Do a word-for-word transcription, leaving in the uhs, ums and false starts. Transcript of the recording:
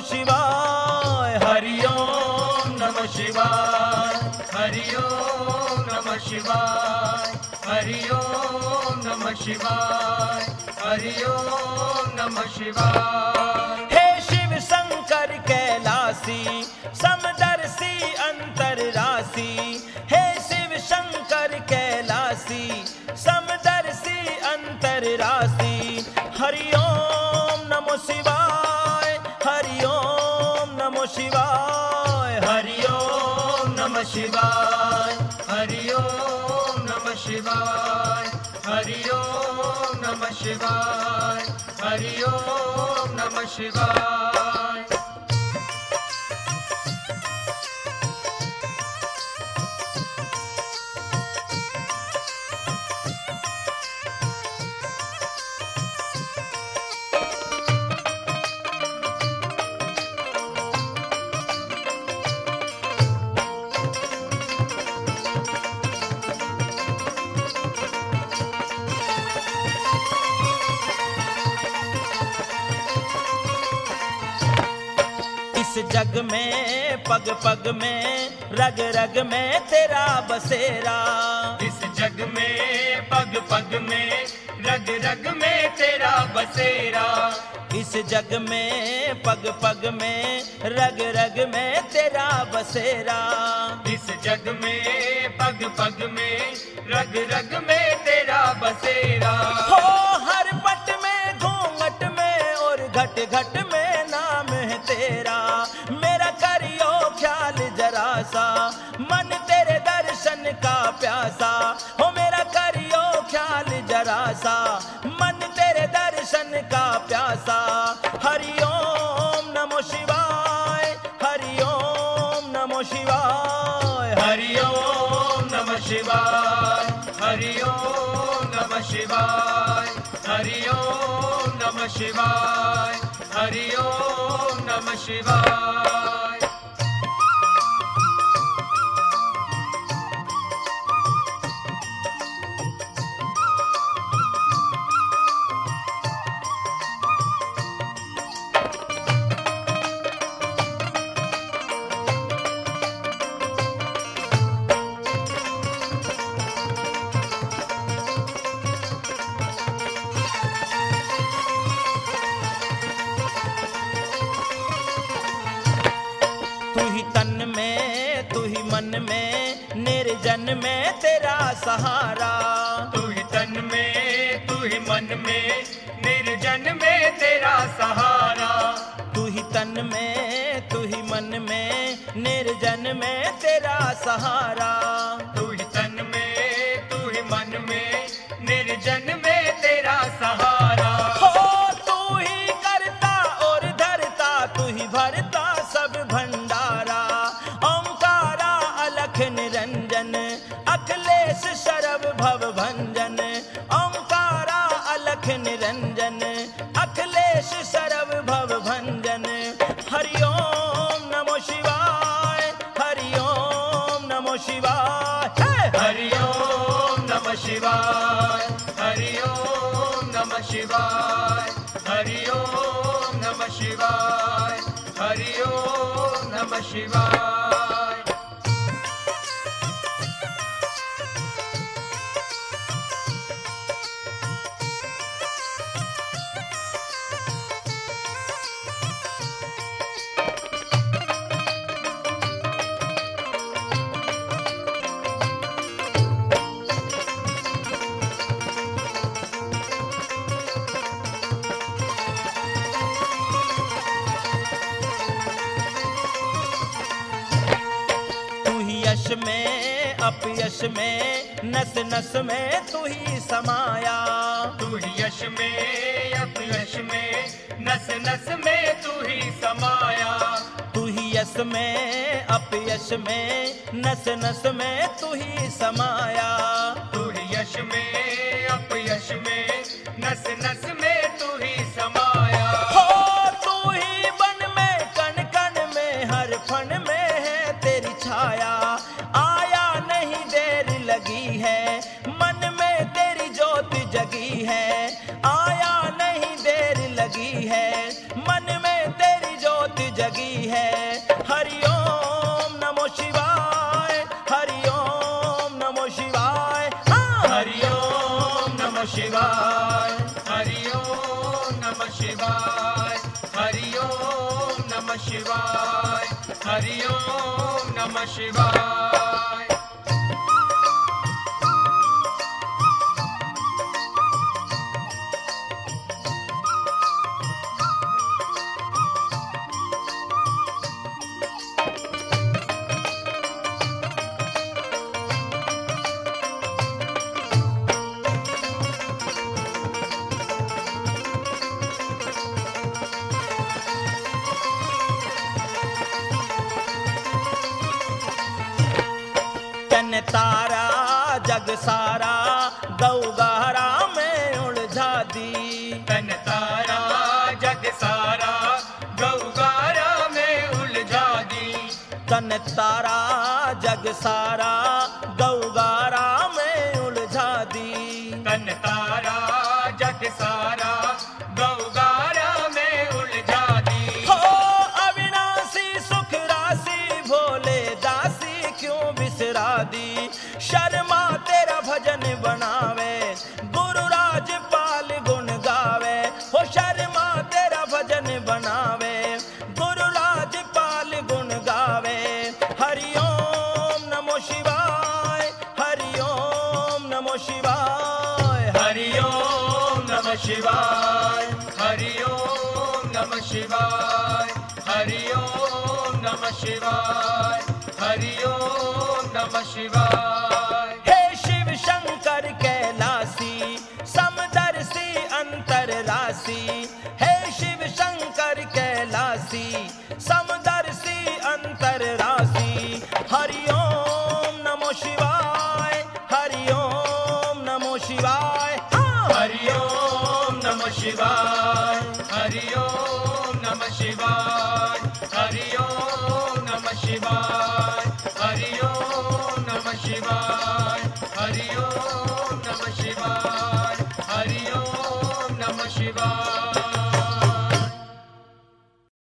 शिवाय, हरि ओम नमः शिवाय, हरि ओम नमः शिवाय, हरि ओम नमः शिवाय, हरि ओम नमः शिवाय। हे शिव शंकर कैलासी समदर्शी अंतरराशि, हे शिव शंकर कैलासी समदर्शी अंतरराशि, हरि ओम नमो शिवाय, हरि ओम नमो शिवाय, हरि ओम नमः शिवाय, हरि ओम नमः शिवाय, हरि ओम नमः शिवाय, हरि ओम नमः शिवाय। इस जग में पग पग में रग रग में तेरा बसेरा, इस जग में पग पग में रग रग में तेरा बसेरा, इस जग में पग पग में रग रग में तेरा बसेरा, इस जग में पग पग में रग रग में तेरा बसेरा। हो हर पट में घूंघट में और घट घट में नाम है तेरा, मेरा करियो ख्याल जरा सा मन तेरे दर्शन का प्यासा, हो मेरा करियो ख्याल जरा सा मन तेरे दर्शन का प्यासा, हरि ओम नमो शिवाय, हरि ओम नमो शिवाय, हरि ओम नमः शिवाय, हरि ओम नमः शिवाय, हरि ओम नमः शिवाय, हरि ओम नमः शिवाय। तन में तू ही मन में निर्जन में तेरा सहारा, तू ही तन में तू ही मन में निर्जन में तेरा सहारा, तू ही तन में तू ही मन में निर्जन में तेरा सहारा, तू ही तन में तू ही मन में निर्जन में तेरा सहारा। हो तू ही करता और धरता, तू ही भरता सब भंडारा, ओंकारा अलख निरंजन अखिलेश शरभ भव भंजन, ओंकारा अलख निरंजन अखिलेश शरभ भव भंजन, हरि ओम नमो शिवाय, हरि ओम नमो शिवाय, हरि ओम नमः शिवाय, हरि ओम नमः शिवाय, हरि ओम नमः शिवाय, हरि ओम नमः शिवाय। यश में अपयश में नस नस में तू ही समाया, तू ही यश में अपयश में नस नस में तू ही समाया, तू ही यश में अपयश में नस नस में तू ही समाया, तू ही यश में अपयश में नस नस में तू ही समाया। हो तू ही बन में कण कण में हर फन में है तेरी छाया, आया नहीं देर लगी है मन में तेरी ज्योत जगी है, आया नहीं देर लगी है मन में तेरी ज्योत जगी जिंदगी है। हरि ओम नमो शिवाय, हरि ओम नमो शिवाय, हाँ। हरि ओम नमः शिवाय, हरि ओम नमः शिवाय, हरि ओम नमः शिवाय, हरि ओम नमः शिवाय। तन तारा जग सारा गौगारा में उलझा दी। तन तारा जग सारा गौगारा में उलझा दी। तन तारा जग सारा गौगारा में उलझा दी। तन तारा जग सारा गौगारा में उलझा दी। हो अविनाशी सुख राशि भोले दासी क्यों बिसरा दी। शर्मा तेरा भजन बनावे गुरु राजपाल गुण गावे। हो शर्मा तेरा भजन बनावे गुरु राजपाल गुण गावे। हरि ओम नमो शिवाय, हरि ओम नमो शिवाय, हरि ओम नमः शिवाय, हरि ओम नमः शिवाय, हरि ओम नमः शिवाय, हरि ओम नमः शिवाय। हे शिव शंकर कैलासी समदर्शी अंतरराशि। हे शिव शंकर कैलासी समदर्शी अंतरराशि। हरि ओम नमो शिवाय, हरि ओम नमो शिवाय, हाँ। हरि ओम नमः शिवाय, हरि ओम नमः शिवाय, हरि ओम नमः शिवाय, हरि ओम नमः शिवाय, हरि ओम नमः शिवाय, हरि ओम नमः शिवाय।